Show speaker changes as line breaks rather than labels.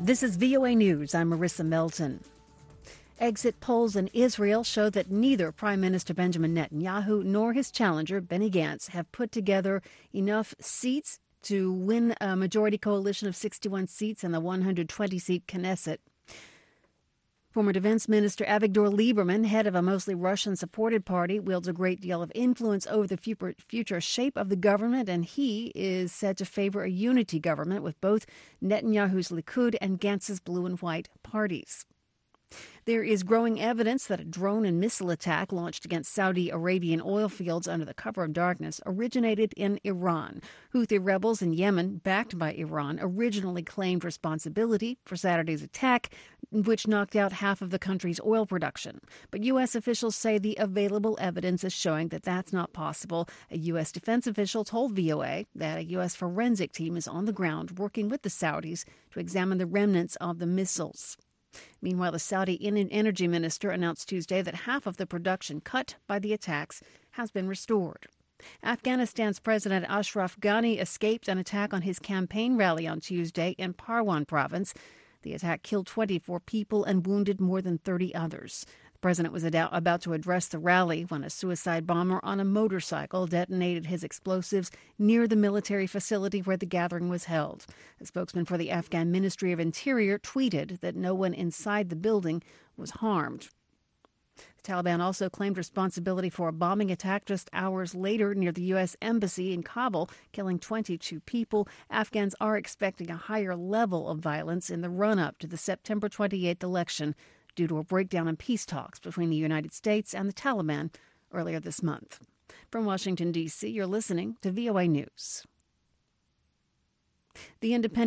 This is VOA News. I'm Marissa Melton. Exit polls in Israel show that neither Prime Minister Benjamin Netanyahu nor his challenger, Benny Gantz, have put together enough seats to win a majority coalition of 61 seats in the 120-seat Knesset. Former Defense Minister Avigdor Lieberman, head of a mostly Russian-supported party, wields a great deal of influence over the future shape of the government, and he is said to favor a unity government with both Netanyahu's Likud and Gantz's blue and white parties. There is growing evidence that a drone and missile attack launched against Saudi Arabian oil fields under the cover of darkness originated in Iran. Houthi rebels in Yemen, backed by Iran, originally claimed responsibility for Saturday's attack, which knocked out half of the country's oil production. But U.S. officials say the available evidence is showing that that's not possible. A U.S. defense official told VOA that a U.S. forensic team is on the ground working with the Saudis to examine the remnants of the missiles. Meanwhile, the Saudi energy minister announced Tuesday that half of the production cut by the attacks has been restored. Afghanistan's President Ashraf Ghani escaped an attack on his campaign rally on Tuesday in Parwan province. The attack killed 24 people and wounded more than 30 others. The president was about to address the rally when a suicide bomber on a motorcycle detonated his explosives near the military facility where the gathering was held. A spokesman for the Afghan Ministry of Interior tweeted that no one inside the building was harmed. The Taliban also claimed responsibility for a bombing attack just hours later near the U.S. Embassy in Kabul, killing 22 people. Afghans are expecting a higher level of violence in the run-up to the September 28th election due to a breakdown in peace talks between the United States and the Taliban earlier this month. From Washington, D.C., you're listening to VOA News. The Independent